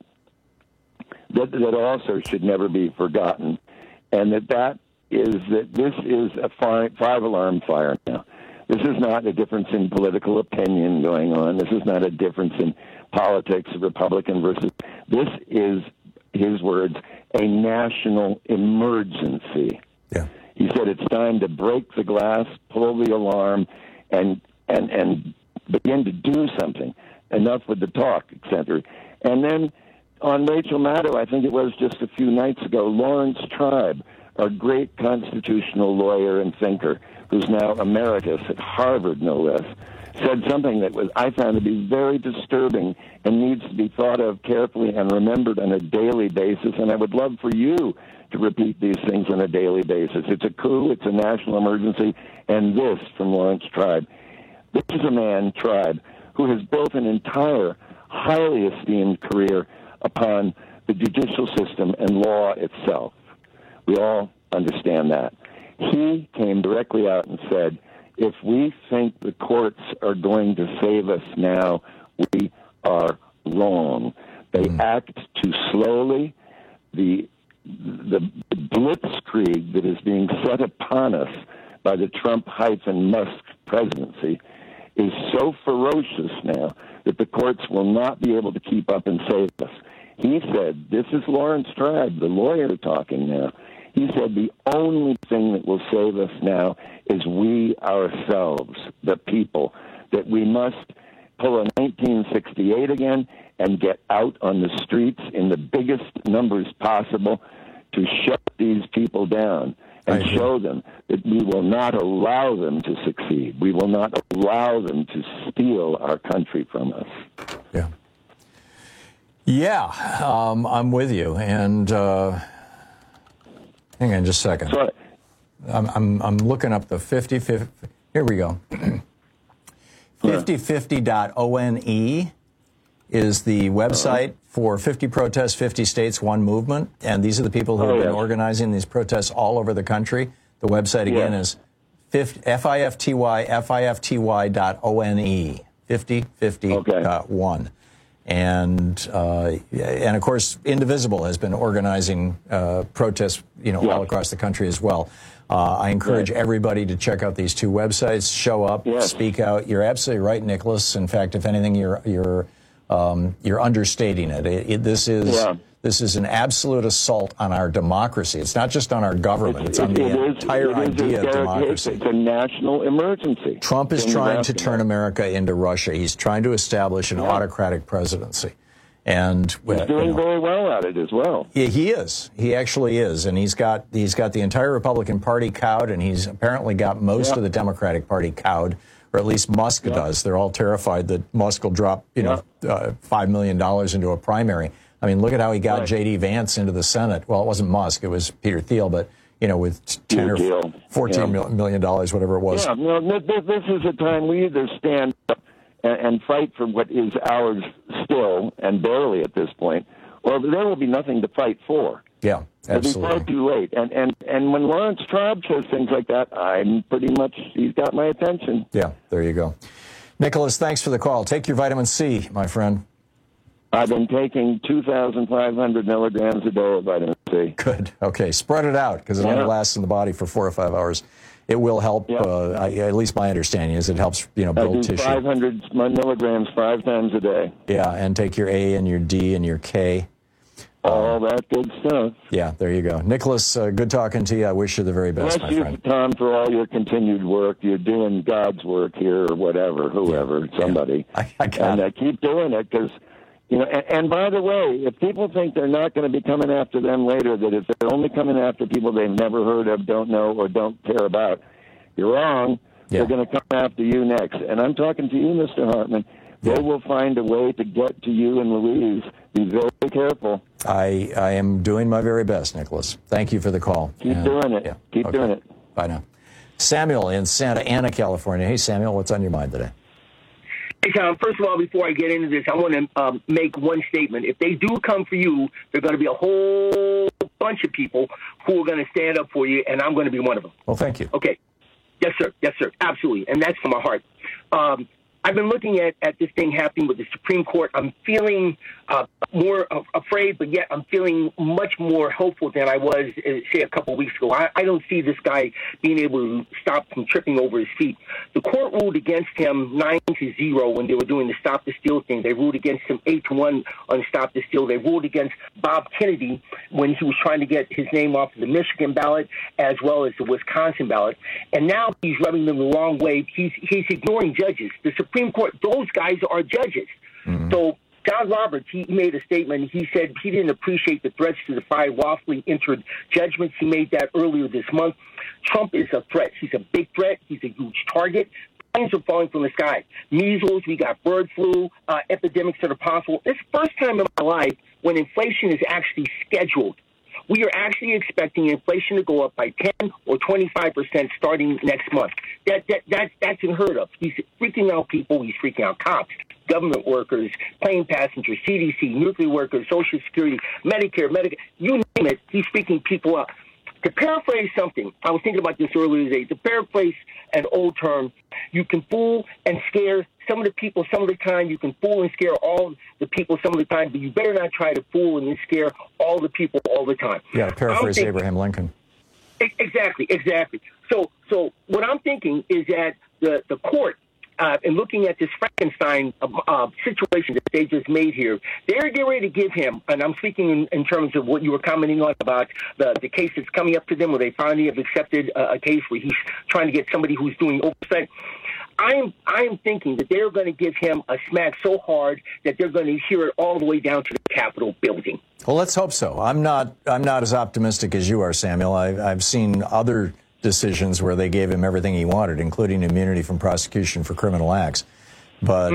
that also should never be forgotten, and that this is a five-alarm fire now. This is not a difference in political opinion going on. This is not a difference in politics, Republican versus. This is, his words, a national emergency. Yeah. He said it's time to break the glass, pull the alarm, and begin to do something. Enough with the talk, etc. And then on Rachel Maddow, I think it was just a few nights ago, Lawrence Tribe, our great constitutional lawyer and thinker, who's now emeritus at Harvard, no less, said something that I found to be very disturbing and needs to be thought of carefully and remembered on a daily basis. And I would love for you to repeat these things on a daily basis. It's a coup, it's a national emergency, and this from Lawrence Tribe. This is a man, Tribe, who has built an entire highly esteemed career upon the judicial system and law itself. We all understand that. He came directly out and said, if we think the courts are going to save us now, we are wrong. They act too slowly. The blitzkrieg that is being set upon us by the Trump-Musk presidency is so ferocious now that the courts will not be able to keep up and save us. He said, this is Lawrence Tribe, the lawyer, talking now. He said the only thing that will save us now is we ourselves, the people, that we must pull a 1968 again and get out on the streets in the biggest numbers possible to shut these people down and show them that we will not allow them to succeed. We will not allow them to steal our country from us. Yeah. Yeah, I'm with you. And hang on just a second. Sorry. I'm looking up the 50-50. Here we go. 5050.one is the website for 50 protests, 50 states, one movement. And these are the people who have been organizing these protests all over the country. The website again is FIFTY.one, 5050.one. And of course, Indivisible has been organizing protests, all across the country as well. I encourage everybody to check out these two websites. Show up, speak out. You're absolutely right, Nicholas. In fact, if anything, you're understating it. This is an absolute assault on our democracy. It's not just on our government. It's on the entire idea of democracy. It's a national emergency. Trump is trying to turn America into Russia. He's trying to establish an autocratic presidency. And he's doing very well at it as well. Yeah, he is. He actually is. And he's got the entire Republican Party cowed, and he's apparently got most of the Democratic Party cowed, or at least Musk does. They're all terrified that Musk will drop, $5 million into a primary. I mean, look at how he got J.D. Vance into the Senate. Well, it wasn't Musk. It was Peter Thiel, but, with $10 or $14 million, whatever it was. Yeah, this is a time we either stand up and fight for what is ours still, and barely at this point, or there will be nothing to fight for. Yeah, absolutely. It'll be far too late. And when Lawrence Tribe says things like that, he's got my attention. Yeah, there you go. Nicholas, thanks for the call. Take your vitamin C, my friend. I've been taking 2,500 milligrams a day of vitamin C. Good. Okay, spread it out, because it only lasts in the body for 4 or 5 hours. It will help, at least my understanding is it helps, build tissue. 500 milligrams 5 times a day. Yeah, and take your A and your D and your K. All that good stuff. Yeah, there you go. Nicholas, good talking to you. I wish you the very best, my friend. Bless you, Tom, for all your continued work. You're doing God's work here, or whatever, whoever, somebody. I got it. Keep doing it, because... and by the way, if people think they're not going to be coming after them later, that if they're only coming after people they've never heard of, don't know, or don't care about, you're wrong. They're going to come after you next. And I'm talking to you, Mr. Hartman. They will find a way to get to you and Louise. Be very careful. I am doing my very best, Nicholas. Thank you for the call. Keep doing it. Yeah. Keep doing it. Bye now. Samuel in Santa Ana, California. Hey, Samuel, what's on your mind today? Hey, Tom, first of all, before I get into this, I want to make one statement. If they do come for you, there are going to be a whole bunch of people who are going to stand up for you, and I'm going to be one of them. Well, thank you. Okay. Yes, sir. Yes, sir. Absolutely. And that's from my heart. I've been looking at this thing happening with the Supreme Court. I'm feeling more afraid, but yet I'm feeling much more hopeful than I was, say, a couple of weeks ago. I don't see this guy being able to stop from tripping over his feet. The court ruled against him 9-0 when they were doing the Stop the Steal thing. They ruled against him 8-1 on Stop the Steal. They ruled against Bob Kennedy when he was trying to get his name off the Michigan ballot as well as the Wisconsin ballot. And now he's rubbing them the wrong way. He's ignoring judges. The Supreme Court, those guys are judges. Mm-hmm. So John Roberts, he made a statement. He said he didn't appreciate the threats to the 5 lawfully entered judgments. He made that earlier this month. Trump is a threat. He's a big threat. He's a huge target. Planes are falling from the sky. Measles, we got bird flu, epidemics that are possible. It's the first time in my life when inflation is actually scheduled. We are actually expecting inflation to go up by 10 or 25% starting next month. That's unheard of. He's freaking out people. He's freaking out cops, government workers, plane passengers, CDC, nuclear workers, Social Security, Medicare, you name it. He's freaking people out. To paraphrase something, I was thinking about this earlier today. To paraphrase an old term, you can fool and scare some of the people some of the time. You can fool and scare all the people some of the time, but you better not try to fool and scare all the people all the time. Yeah, to paraphrase Abraham Lincoln. Exactly. So what I'm thinking is that the court, in looking at this Frankenstein situation that they just made here, they're getting ready to give him, and I'm speaking in terms of what you were commenting on about the case that's coming up to them, where they finally have accepted a case where he's trying to get somebody who's doing oversight. I am thinking that they're going to give him a smack so hard that they're going to hear it all the way down to the Capitol building. Well, let's hope so. I'm not as optimistic as you are, Samuel. I've seen other decisions where they gave him everything he wanted, including immunity from prosecution for criminal acts. But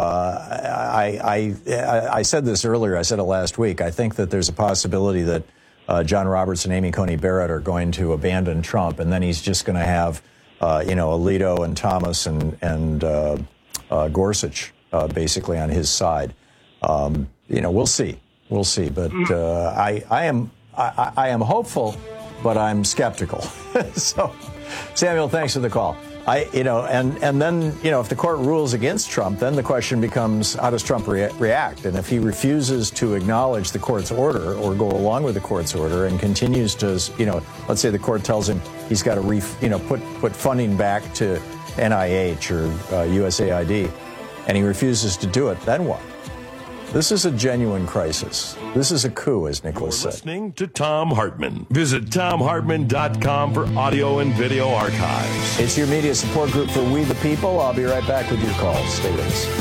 I said this earlier. I said it last week. I think that there's a possibility that John Roberts and Amy Coney Barrett are going to abandon Trump, and then he's just going to have Alito and Thomas and Gorsuch basically on his side. We'll see. But I am hopeful, but I'm skeptical. So, Samuel, thanks for the call. And then, if the court rules against Trump, then the question becomes, how does Trump react? And if he refuses to acknowledge the court's order or go along with the court's order and continues to, let's say the court tells him he's got to, put funding back to NIH or USAID, and he refuses to do it, then what? This is a genuine crisis. This is a coup, as Nicholas said. Listening to Thom Hartmann. Visit ThomHartmann.com for audio and video archives. It's your media support group for We the People. I'll be right back with your calls. Stay with us.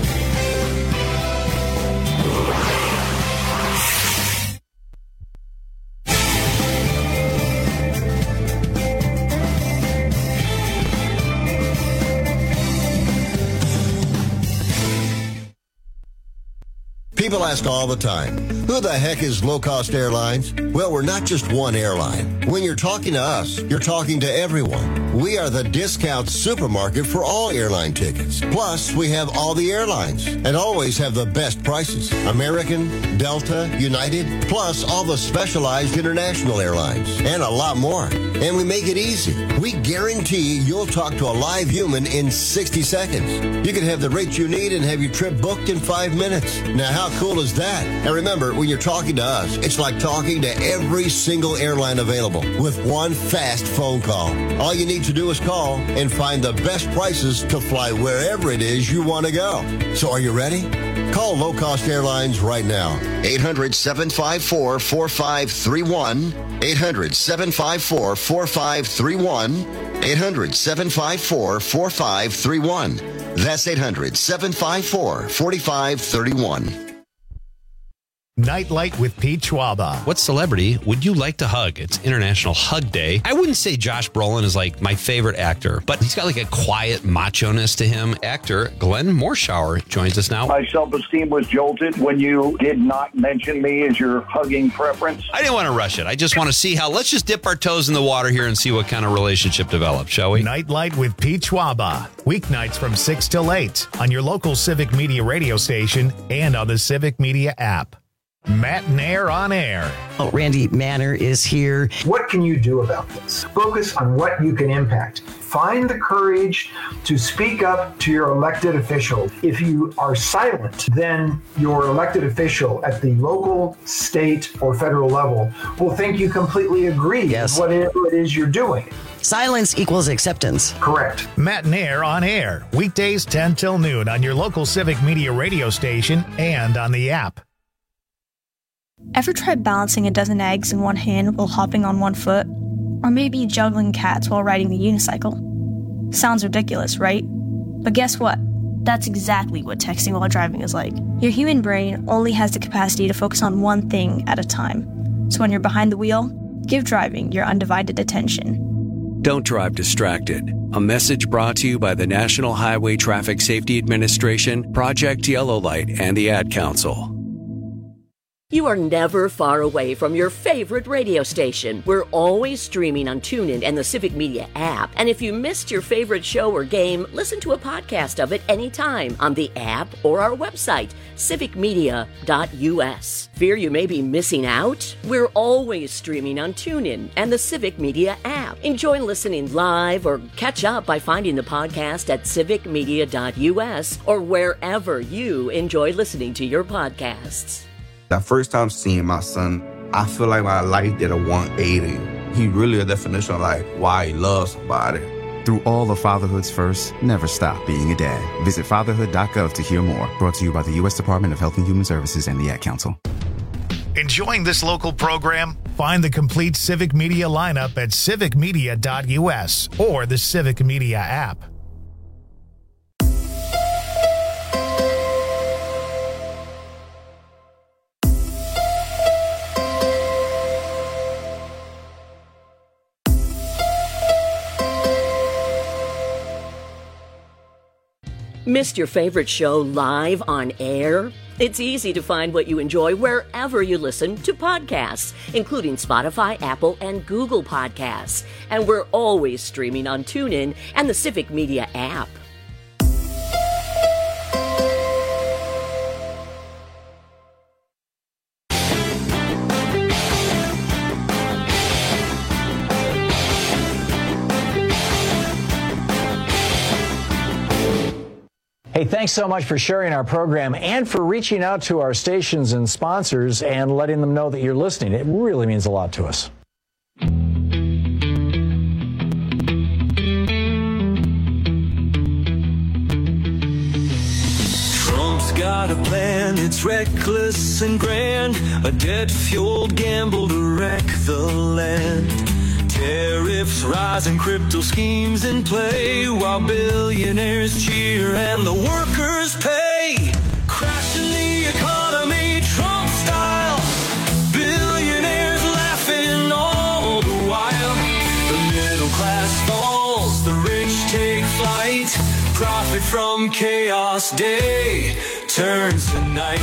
People ask all the time, who the heck is Low Cost Airlines? Well, we're not just one airline. When you're talking to us, you're talking to everyone. We are the discount supermarket for all airline tickets. Plus, we have all the airlines and always have the best prices. American, Delta, United, plus all the specialized international airlines and a lot more. And we make it easy. We guarantee you'll talk to a live human in 60 seconds. You can have the rates you need and have your trip booked in 5 minutes. Now, how cool is that? And remember, when you're talking to us, it's like talking to every single airline available with one fast phone call. All you need to do is call and find the best prices to fly wherever it is you want to go. So are you ready? Call Low Cost Airlines right now. 800-754-4531. 800-754-4531. 800-754-4531. That's 800-754-4531. Nightlight with Pete Schwaba. What celebrity would you like to hug? It's International Hug Day. I wouldn't say Josh Brolin is like my favorite actor, but he's got like a quiet macho-ness to him. Actor Glenn Morshower joins us now. My self-esteem was jolted when you did not mention me as your hugging preference. I didn't want to rush it. I just want to see how, let's just dip our toes in the water here and see what kind of relationship develops, shall we? Nightlight with Pete Schwaba. Weeknights from 6 till 8 on your local Civic Media radio station and on the Civic Media app. Matt Nair on air. Oh, Randy Manner is here. What can you do about this? Focus on what you can impact. Find the courage to speak up to your elected official. If you are silent, then your elected official at the local, state, or federal level will think you completely agree with whatever it is you're doing. Silence equals acceptance. Correct. Matt Nair on air. Weekdays 10 till noon on your local Civic Media radio station and on the app. Ever tried balancing a dozen eggs in one hand while hopping on one foot? Or maybe juggling cats while riding the unicycle? Sounds ridiculous, right? But guess what? That's exactly what texting while driving is like. Your human brain only has the capacity to focus on one thing at a time. So when you're behind the wheel, give driving your undivided attention. Don't drive distracted. A message brought to you by the National Highway Traffic Safety Administration, Project Yellow Light, and the Ad Council. You are never far away from your favorite radio station. We're always streaming on TuneIn and the Civic Media app. And if you missed your favorite show or game, listen to a podcast of it anytime on the app or our website, civicmedia.us. Fear you may be missing out? We're always streaming on TuneIn and the Civic Media app. Enjoy listening live or catch up by finding the podcast at civicmedia.us or wherever you enjoy listening to your podcasts. The first time seeing my son, I feel like my life did a 180. He really a definition of like why he loves somebody. Through all of fatherhood's first, never stop being a dad. Visit fatherhood.gov to hear more. Brought to you by the U.S. Department of Health and Human Services and the Ad Council. Enjoying this local program? Find the complete Civic Media lineup at civicmedia.us or the Civic Media app. Missed your favorite show live on air? It's easy to find what you enjoy wherever you listen to podcasts, including Spotify, Apple, and Google Podcasts. And we're always streaming on TuneIn and the Civic Media app. Hey, thanks so much for sharing our program and for reaching out to our stations and sponsors and letting them know that you're listening. It really means a lot to us. Trump's got a plan, it's reckless and grand, a debt-fueled gamble to wreck the land. Tariffs rising, crypto schemes in play, while billionaires cheer and the workers pay. Crashing the economy, Trump style. Billionaires laughing all the while. The middle class falls, the rich take flight. Profit from chaos, day turns to night.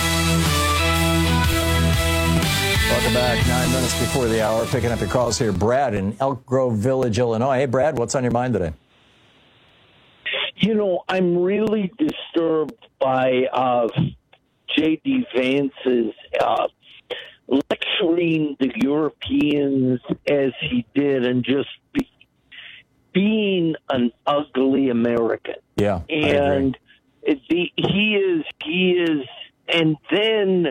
Welcome back. 9 minutes before the hour. Picking up your calls here. Brad in Elk Grove Village, Illinois. Hey, Brad, what's on your mind today? You know, I'm really disturbed by J.D. Vance's lecturing the Europeans as he did and just being an ugly American. Yeah, and he is, and then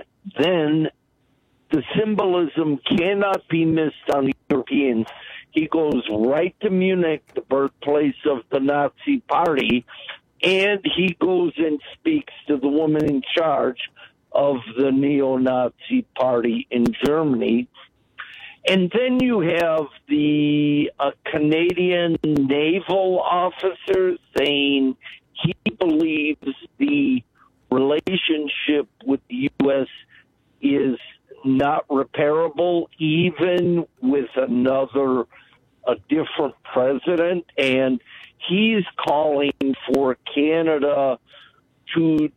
the symbolism cannot be missed on the Europeans. He goes right to Munich, the birthplace of the Nazi Party, and he goes and speaks to the woman in charge of the neo-Nazi Party in Germany. And then you have the Canadian naval officer saying he believes the relationship with the U.S. is not repairable, even with a different president, and he's calling for Canada to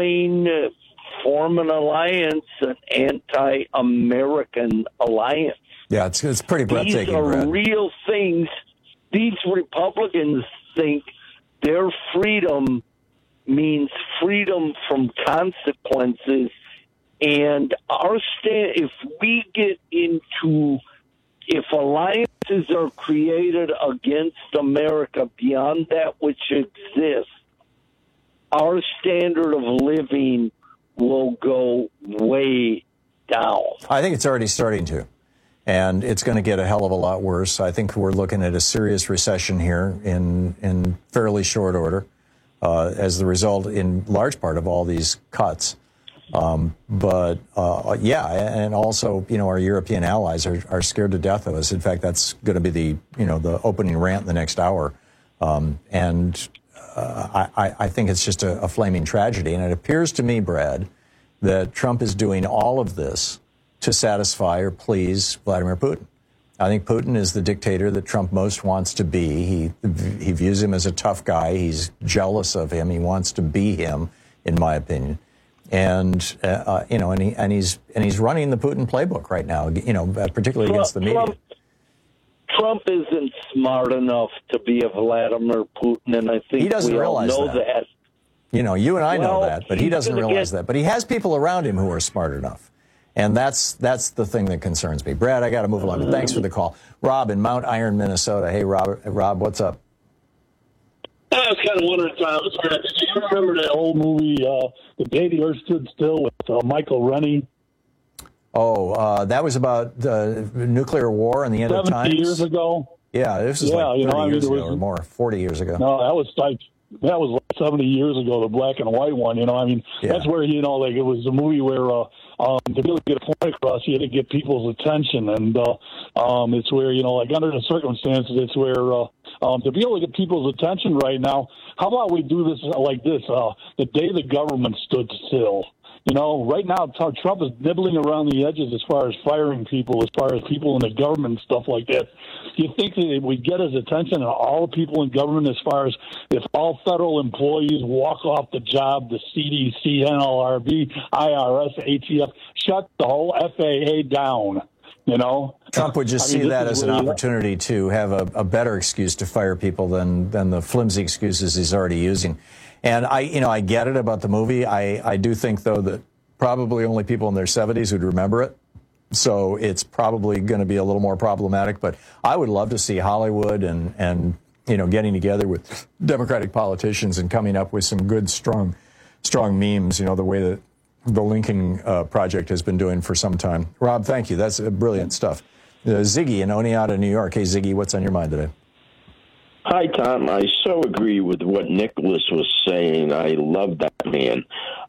form an alliance, an anti-American alliance. Yeah, it's pretty breathtaking. These are Brad. real things. These Republicans think their freedom means freedom from consequences. And if we get into, if alliances are created against America beyond that which exists, our standard of living will go way down. I think it's already starting to, and it's going to get a hell of a lot worse. I think we're looking at a serious recession here in fairly short order as the result, in large part, of all these cuts. And also, our European allies are scared to death of us. In fact, that's going to be the opening rant in the next hour. I think it's just a flaming tragedy. And it appears to me, Brad, that Trump is doing all of this to satisfy or please Vladimir Putin. I think Putin is the dictator that Trump most wants to be. He views him as a tough guy. He's jealous of him. He wants to be him, in my opinion. And and he's running the Putin playbook right now. Particularly against the media. Trump isn't smart enough to be a Vladimir Putin, and I think he doesn't realize know that. You and I know that, but he doesn't realize that. But he has people around him who are smart enough. And that's the thing that concerns me. Brad, I got to move along. But thanks for the call. Rob in Mount Iron, Minnesota. Hey, Rob, what's up? I was kind of wondering, do you remember that old movie, The Day the Earth Stood Still, with Michael Rennie? Oh, that was about the nuclear war and the end of times? 70 years ago. Yeah, this is like 30 years ago or more, 40 years ago. No, that was like 70 years ago, the black and white one. That's where, it was a movie where to be able to get a point across, you had to get people's attention. And it's where, under the circumstances, it's where to be able to get people's attention right now, how about we do this like this, the day the government stood still. Right now, Trump is nibbling around the edges as far as firing people, as far as people in the government and stuff like that. Do you think that we get his attention and all the people in government as far as if all federal employees walk off the job, the CDC, NLRB, IRS, ATF, shut the whole FAA down? Trump would just see that as an opportunity to have a better excuse to fire people than the flimsy excuses he's already using. And I get it about the movie. I do think, though, that probably only people in their 70s would remember it. So it's probably going to be a little more problematic. But I would love to see Hollywood and getting together with Democratic politicians and coming up with some good, strong memes, the way that the Lincoln Project has been doing for some time. Rob, thank you. That's brilliant stuff. Ziggy in Oneonta, New York. Hey, Ziggy, what's on your mind today? Hi, Tom. I so agree with what Nicholas was saying. I love that man.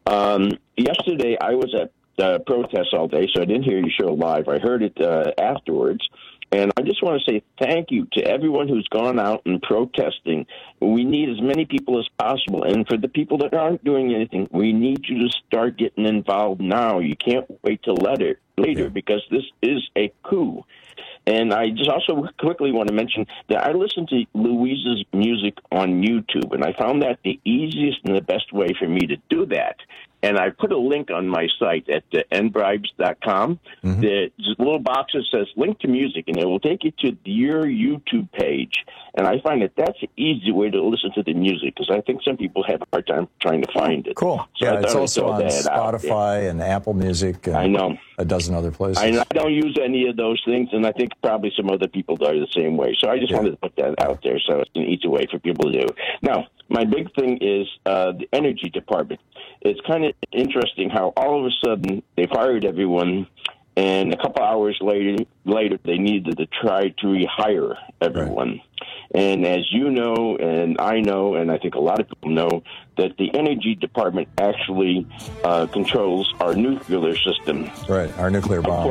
Yesterday, I was at protests all day, so I didn't hear your show live. I heard it afterwards. And I just want to say thank you to everyone who's gone out and protesting. We need as many people as possible. And for the people that aren't doing anything, we need you to start getting involved now. You can't wait till later because this is a coup. And I just also quickly want to mention that I listen to Louise's music on YouTube, and I found that the easiest and the best way for me to do that. And I put a link on my site at nbribes.com. Mm-hmm. There's a little box that says link to music, and it will take you to your YouTube page. And I find that that's an easy way to listen to the music, because I think some people have a hard time trying to find it. Cool. So yeah, it's also on Spotify and Apple Music and I know. A dozen other places. I don't use any of those things, and I think probably some other people are the same way. So I just wanted to put that out there, so it's an easy way for people to do. Now, my big thing is the Energy Department. It's kind of interesting how all of a sudden they fired everyone, and a couple hours later they needed to try to rehire everyone. Right. And as you know, and I know, and I think a lot of people know, that the Energy Department actually controls our nuclear system. Right, our nuclear bombs.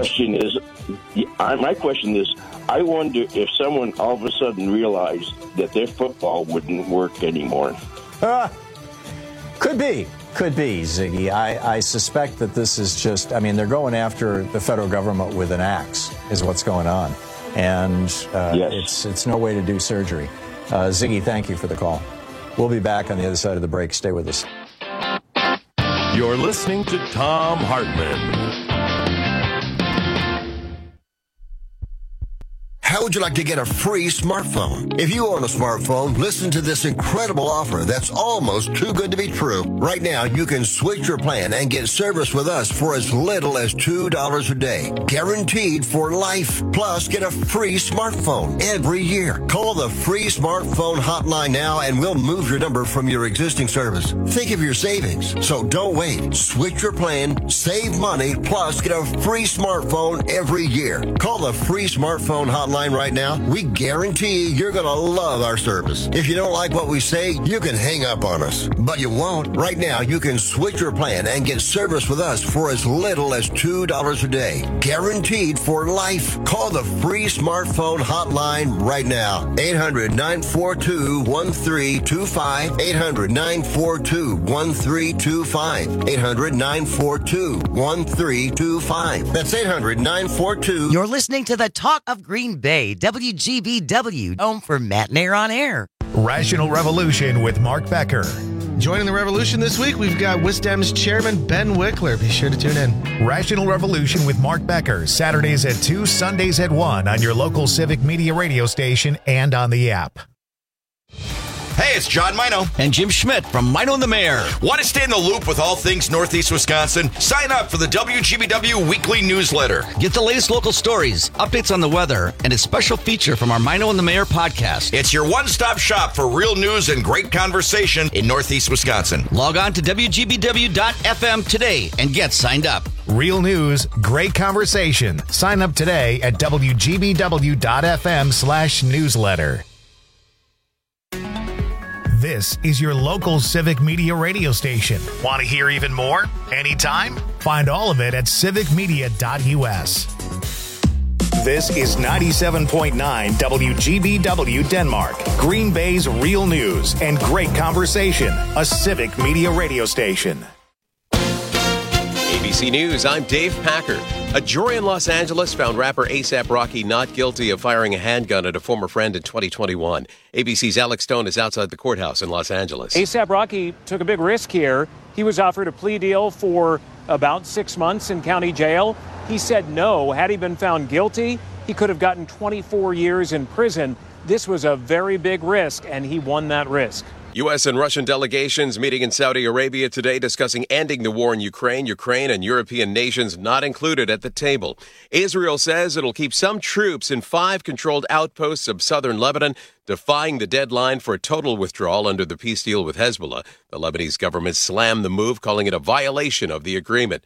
My question is, I wonder if someone all of a sudden realized that their football wouldn't work anymore. Could be, Ziggy. I suspect that this is just, they're going after the federal government with an axe, is what's going on. And it's no way to do surgery. Ziggy, thank you for the call. We'll be back on the other side of the break. Stay with us. You're listening to Thom Hartmann. How would you like to get a free smartphone? If you own a smartphone, listen to this incredible offer that's almost too good to be true. Right now, you can switch your plan and get service with us for as little as $2 a day. Guaranteed for life. Plus, get a free smartphone every year. Call the free smartphone hotline now and we'll move your number from your existing service. Think of your savings. So don't wait. Switch your plan, save money, plus get a free smartphone every year. Call the free smartphone hotline right now. We guarantee you're going to love our service. If you don't like what we say, you can hang up on us. But you won't. Right now, you can switch your plan and get service with us for as little as $2 a day. Guaranteed for life. Call the free smartphone hotline right now. 800-942-1325. 800-942-1325. 800-942-1325. That's 800-942. You're listening to the Talk of Green Bay, WGBW, home for Matt and Air on Air. Rational Revolution with Mark Becker. Joining the revolution this week, we've got WISDEM's chairman, Ben Wickler. Be sure to tune in. Rational Revolution with Mark Becker, Saturdays at 2, Sundays at 1 on your local Civic Media radio station and on the app. Hey, it's John Mino. And Jim Schmidt from Mino and the Mayor. Want to stay in the loop with all things Northeast Wisconsin? Sign up for the WGBW Weekly Newsletter. Get the latest local stories, updates on the weather, and a special feature from our Mino and the Mayor podcast. It's your one-stop shop for real news and great conversation in Northeast Wisconsin. Log on to WGBW.FM today and get signed up. Real news, great conversation. Sign up today at WGBW.FM/newsletter. This is your local Civic Media radio station. Want to hear even more? Anytime? Find all of it at civicmedia.us. This is 97.9 WGBW Denmark, Green Bay's real news and great conversation, a Civic Media radio station. ABC News, I'm Dave Packard. A jury in Los Angeles found rapper A$AP Rocky not guilty of firing a handgun at a former friend in 2021. ABC's Alex Stone is outside the courthouse in Los Angeles. A$AP Rocky took a big risk here. He was offered a plea deal for about 6 months in county jail. He said no. Had he been found guilty, he could have gotten 24 years in prison. This was a very big risk, and he won that risk. U.S. and Russian delegations meeting in Saudi Arabia today discussing ending the war in Ukraine. Ukraine and European nations not included at the table. Israel says it'll keep some troops in 5 controlled outposts of southern Lebanon, defying the deadline for a total withdrawal under the peace deal with Hezbollah. The Lebanese government slammed the move, calling it a violation of the agreement.